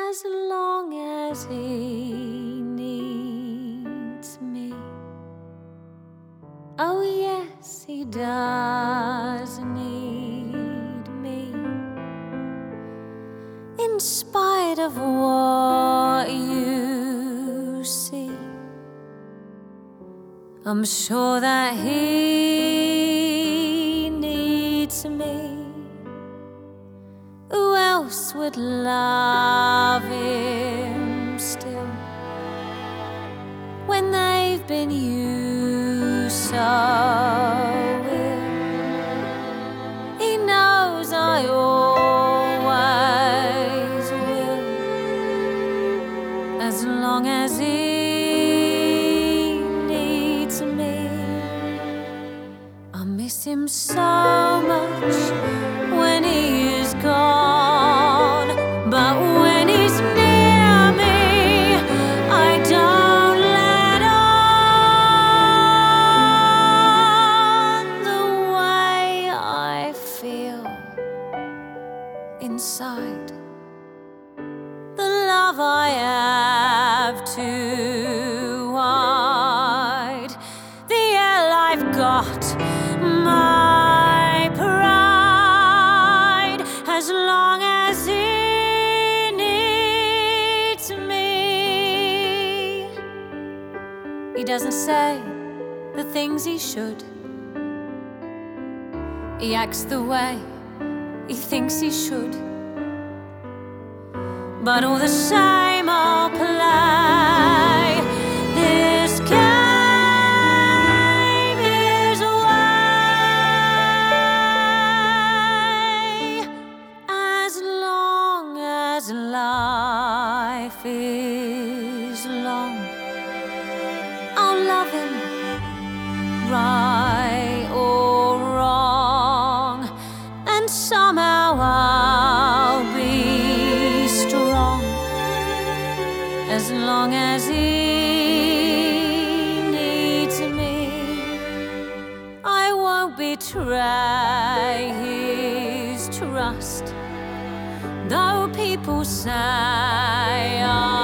as long as he needs me. Oh yes, he does need me. In spite of what you see, I'm sure that he needs me. Who else would love him still when they've been used so ill? He knows I always will, as long as he needs me. I miss him so much when he is gone, but when he's near me, I don't let on the way I feel inside, the love I have to hide, the air I've got, my pride, as long as he needs me. He doesn't say the things he should. He acts the way he thinks he should, but all the same I'll play this game his way. As long as life is long, I'll love him, right or wrong, and somehow I'll be strong, as long as he needs me. I won't betray his trust, though people say